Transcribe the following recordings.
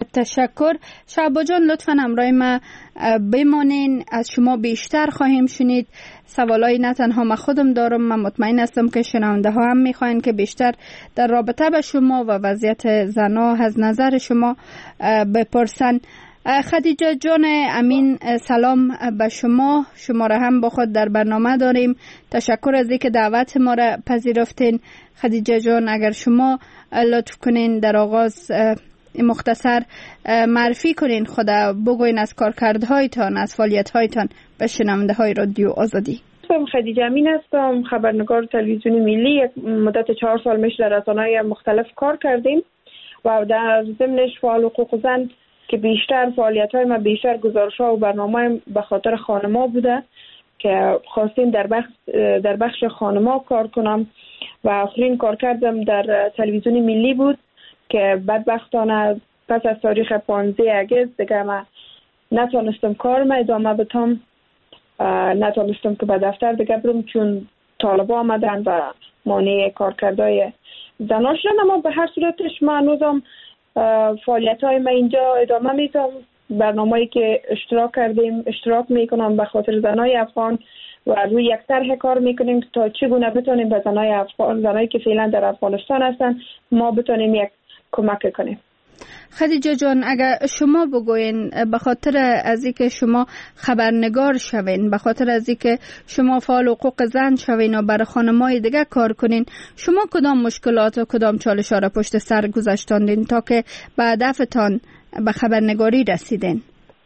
تشکر. شعبا جان لطفاً همراه ما بمانین، از شما بیشتر خواهیم شنید. سوالای نه تنها من خودم دارم، من مطمئن هستم که شنونده ها هم میخواین که بیشتر در رابطه به شما و وضعیت زنا از نظر شما بپرسن. خدیجه جان امین، سلام به شما. شما را هم با خود در برنامه داریم. تشکر از اینکه دعوت ما را پذیرفتین. خدیجه جان اگر شما لطف کنین در آغاز مختصر معرفی کنین، خدا بگوین از کارکردهایتان، از فعالیت‌هایتان به شنونده های رادیو آزادی. خدیجه امین هستم، خبرنگار تلویزیون ملی. یک مدت 4 سال میشه در رسانه‌های مختلف کار کردیم و در ضمنش فعال حقوق زن که بیشتر فعالیت‌های ما بیشتر گزارش‌ها و برنامه‌های به خاطر خانم‌ها بوده که خواستیم در بخش خانم‌ها کار کنم و آخرین کار کردم در تلویزیون ملی بود که بدبختانه پس از تاریخ 15 اگست دیگه من نتونستم کارم ادامه بدم، نتونستم که به دفتر دیگه برم چون طالبا آمدن و مانع کارکردهای زنا شدن. اما به هر صورتش من هنوزم فعالیت‌های من اینجا ادامه میدم. برنامه‌ای که اشتراک میکنم به خاطر زنای افغان و روی یک طرح کار میکنیم تا چگونه بتونیم به زنای افغان، زنایی که فعلا در افغانستان هستن، ما بتونیم یک کمک کنیم. خدیجه جان اگر شما بگوین، به خاطر از اینکه شما خبرنگار شوین، به خاطر از اینکه شما فعال حقوق زن شوین و برای خانم‌های دیگه کار کنین، شما کدام مشکلات و کدام چالش‌ها را پشت سر گذاشتاندین تا که به هدفتان به خبرنگاری رسیدین؟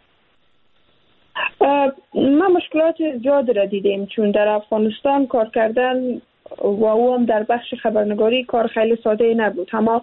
ما مشکلات زیاد را دیدیم چون در افغانستان کار کردن و او هم در بخش خبرنگاری کار خیلی ساده نبود. اما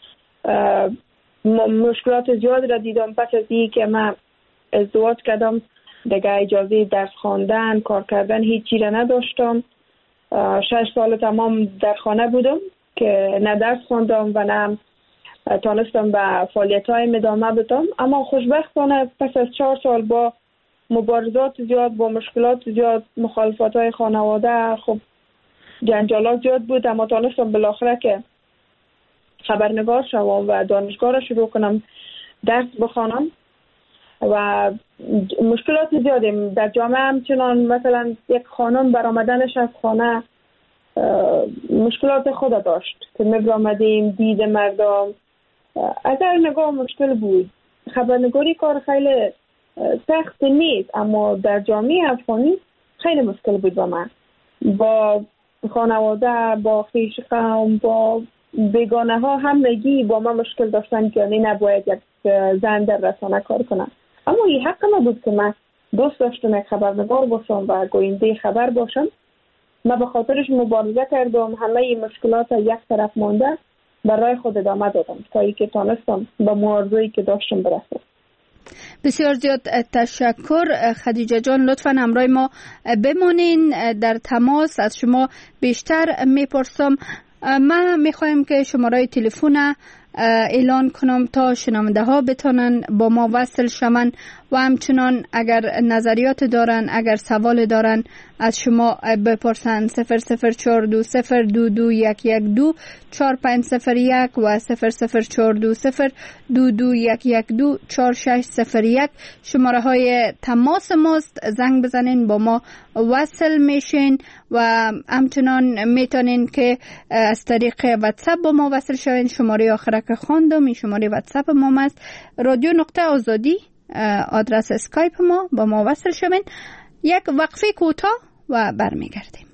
مشکلات زیاد را دیدم. پس از این که من ازدواج کردم دیگه اجازه درس خواندن، کار کردن هیچی را نداشتم. 6 سال تمام در خانه بودم که نه درس خواندم و نه تانستم به فعالیت‌های ادامه بدم. اما خوشبختانه پس از 4 سال با مبارزات زیاد، با مشکلات زیاد، مخالفات‌های خانواده، خب جنجالات زیاد بود، اما تانستم بالاخره که خبرنگار شوم و دانشگاه را شروع کنم درس بخوانم. و مشکلات زیادیم در جامعه، همچنان مثلا یک خانم برآمدنش از خانه مشکلات خود داشت که می‌آمدیم دید مردم از هر نگاه مشکل بود. خبرنگاری کار خیلی سخت نیست، اما در جامعه افغانی خیلی مشکل بود با من، با خانواده، با خویش قوم، با بیگانه ها همگی با من مشکل داشتن که نباید یک زن در رسانه کار کنم. اما این حق ما بود که من دوست داشتم یک خبرنگار باشم و گوینده خبر باشم. من به خاطرش مبارزه کردم، همه این مشکلات یک طرف مانده برای خود ادامه دادم تا اینکه تونستم به معارضه‌ای که داشتم برسم. بسیار زیاد تشکر. خدیجه جان لطفاً همراه ما بمانین، در تماس از شما بیشتر میپرسم. من میخوایم که شماره تلفن اعلان کنم تا شنونده ها بتونن با ما وصل شون و همچنان اگر نظریات دارن، اگر سوال دارن از شما بپرسن. 0042021124501 و 0042022112461 شماره های تماس ماست. زنگ بزنین با ما وصل میشین و همچنان میتونین که از طریق واتساپ با ما وصل شوین. شماره آخره که خواندم این شماره واتساپ ما است، radio.azadi آدرس اسکایپ ما. با ما وصل شوین. یک وقفه کوتاه و برمیگردیم.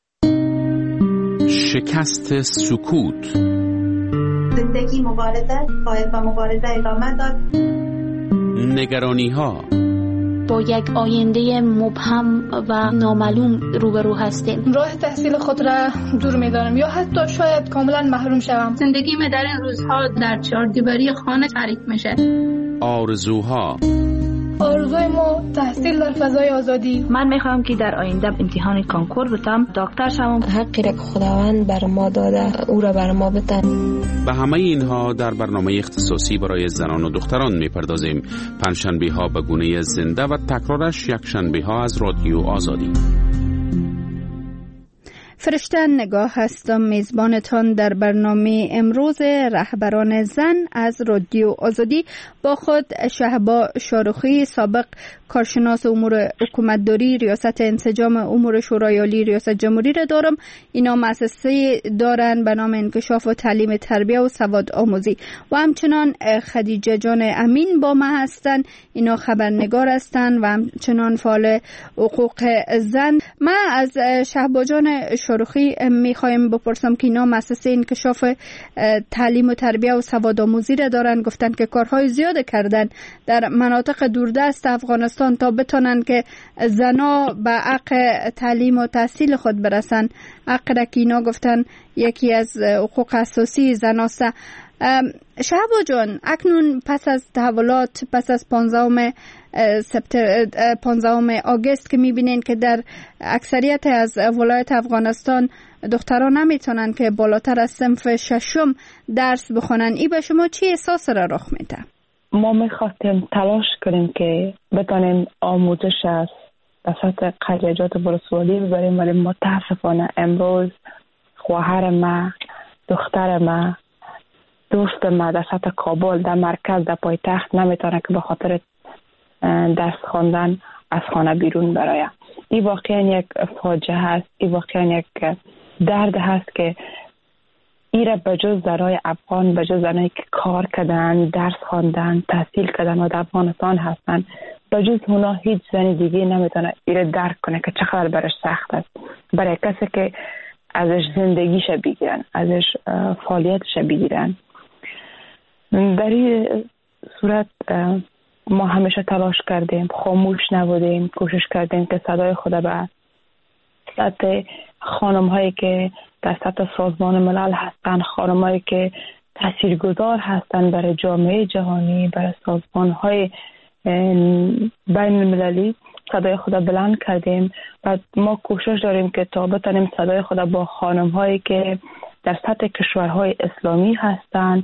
شکست سکوت. زندگی مبارزه، باید با مبارزه ادامه داد. نگرانی ها. با یک آینده مبهم و نامعلوم روبرو هستیم. راه تحصیل خود را دور می‌دانم یا حتی شاید کاملا محروم شوم. زندگی من در این روزها در 4 دیواری خانه تعریف میشه. آرزوها. آرزوی ما تحصیل در فضای آزادی. من میخوام که در آینده امتحان کانکور بدم، دکتر شوم. حقی را که خداوند بر ما داده او را بر ما بده. به همه اینها در برنامه اختصاصی برای زنان و دختران میپردازیم. پنجشنبه ها به گونه زنده و تکرارش یک شنبه ها از رادیو آزادی. فرشته نگاه هستم، میزبانتان در برنامه امروز رهبران زن از رادیو آزادی. با خود شهبا شاروخی، سابق کارشناس امور حکومتداری ریاست انسجام امور شورای عالی ریاست جمهوری را دارم. اینا مؤسسه دارن به نام انکشاف و تعلیم تربیه و سواد آموزی. و همچنان خدیجه جان امین با ما هستن، اینا خبرنگار هستن و همچنان فعال حقوق زن. من از شهبا جان شاروخی میخوایم بپرسم که اینا مؤسسه انکشاف تعلیم و تربیه و سواد آموزی را دارن. گفتن که کارهای زیاد کردن در مناطق دوردست افغانستان تا بتونن که زنا به حق تعلیم و تحصیل خود برسن. حق را که اینا گفتن یکی از حقوق اساسی زناست. شهبا جان، اکنون پس از تحولات، پس از 15 آگوست که میبینین که در اکثریت از ولایت افغانستان دختران نمیتونن که بالاتر از صنف ششم درس بخونن، ای به شما چی احساس را رخ میده؟ ما میخواستیم تلاش کنیم که بتانیم آموزش از سطح قریجات ولسوالی ببریم، ولی متاسفانه امروز خواهر ما، دختر ما، دوست ما در سطح کابل، در مرکز، در پایتخت نمیتونه که به خاطر درس خواندن از خانه بیرون برای. این واقعا یک فاجعه هست، این واقعا یک درد هست که ایره بجز زنای افغان، بجز زنایی که کار کردن، درس خواندن، تحصیل کردن و در افغانستان هستن، بجز اونا هیچ زنی دیگه نمیتونه ایره درک کنه که چقدر برش سخت است. برای کسی که ازش زندگیش بگیرن، ازش فعالیتش بگیرن. در این صورت ما همیشه تلاش کردیم، خاموش نبودیم، کوشش کردیم که صدای خود به سطح خانم هایی که در سطح سازمان ملل هستن، خانم هایی که تاثیرگذار هستن برای جامعه جهانی، برای سازمان های بین المللی، صدای خود بلند کردیم. و ما کوشش داریم که تا بتونیم صدای خود با خانم هایی که در سطح کشورهای اسلامی هستن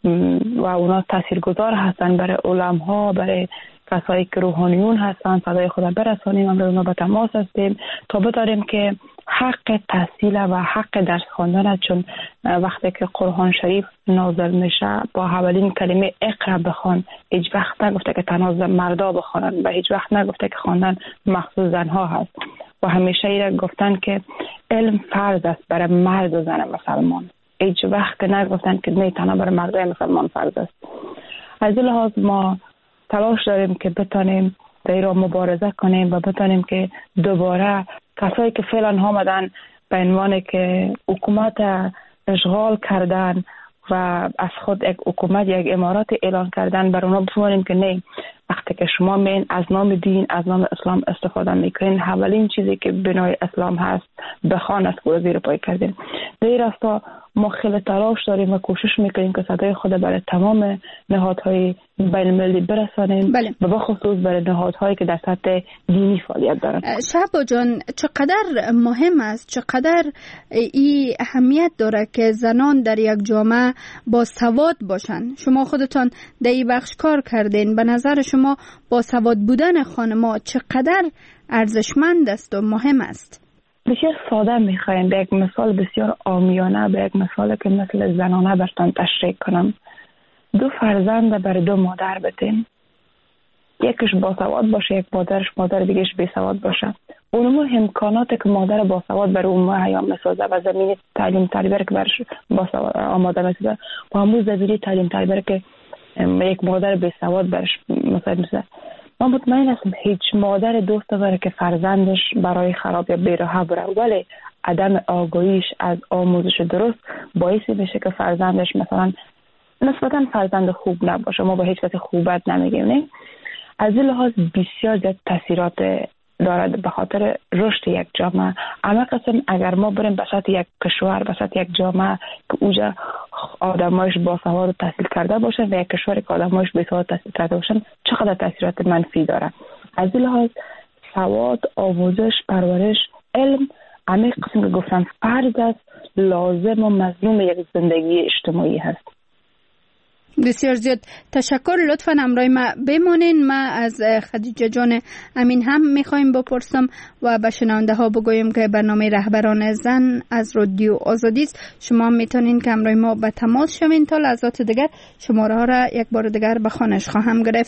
و اونا تاثیرگذار هستن برای علماء، برای کسایی که روحانیون هستن، صدای خدا برسانیم. امروز ما به تماس هستیم تا بداریم که حق تحصیل و حق درس خواندن، چون وقتی که قرآن شریف نازل میشه با اولین کلمه اقرا بخوان، هیچ وقت نگفته که تنها مردا بخوانن و هیچ وقت نگفته که خواندن مخصوص زنها هست. و همیشه ایره گفتن که علم فرض است برای مرد و زن مسلمان، هیچ وقت نگفتن که نه تنها برای مردای مسلمان فرض است. از این لحاظ ما تلاش داریم که بتانیم در ایران مبارزه کنیم و بتانیم که دوباره کسایی که فعلا آمدن به عنوان که حکومت اشغال کردن و از خود یک حکومت، یک امارات اعلان کردن، بر اونا بفهمونیم که نه، وقتی که شما میین از نام دین، از نام اسلام استفاده میکنین، اولین چیزی که بنای اسلام هست بخوان است که زیر پای کردین. در این راستا ما خیلی تلاش داریم و کوشش میکنیم که صدای خود برای تمام نهادهای بین المللی برسانیم، و بخصوص برای نهادهایی که در سطح دینی فعالیت دارن. شهبا جان، چقدر مهم است، چقدر این اهمیت داره که زنان در یک جامعه با سواد باشن؟ شما خودتان در این بخش کار کردین، به نظر شما با سواد بودن خانم‌ها چقدر ارزشمند است و مهم است؟ بسیار ساده میخوایم به یک مثال بسیار عامیانه، به یک مثال که مثل زنانه برتان تشریح کنم. 2 فرزند بر 2 مادر بدیم، یکیش با سواد باشه، یک مادر دیگهش بی سواد باشه. اونمو امکاناتی که مادر با سواد برای اون مهیا میسازه و زمین تعلیم تربیت که برش با سواد آماده میسازه، با همون زمینی تعلیم تربیت که یک مادر بی سواد برش مساعد میشه. من مطمئن هستم هیچ مادر دوست داره که فرزندش برای خراب یا بی‌راه بره، ولی عدم آگاهیش از آموزش درست باعث میشه که فرزندش مثلا نسبتا فرزند خوب نباشه. ما با هیچ کسی خوبت نمیگیم، نه؟ از این لحاظ بسیار زیاد تاثیرات دارد به خاطر رشد یک جامعه. اما قسم اگر ما بریم به سطح یک کشور، به سطح یک جامعه که اوجا آدمایش با سواد و تحصیل کرده باشن و یک کشوری که آدمایش بی سواد تحصیل کرده باشن، چقدر تاثیرات منفی داره. از این لحاظ سواد، آموزش، پرورش، علم همه قسم که گفتن فرض است، لازم و مظلوم یک زندگی اجتماعی هست. بسیار زیاد تشکر. لطفاً همراه ما بمانین. ما از خدیجه جان امین هم میخوایم بپرسم و به شنونده ها بگویم که برنامه رهبران زن از رادیو آزادی است. شما میتونین که همراه ما به تماس شوین. تا لحظات دیگر شماره ها را یک بار دیگر به خوانش خواهم گرفت.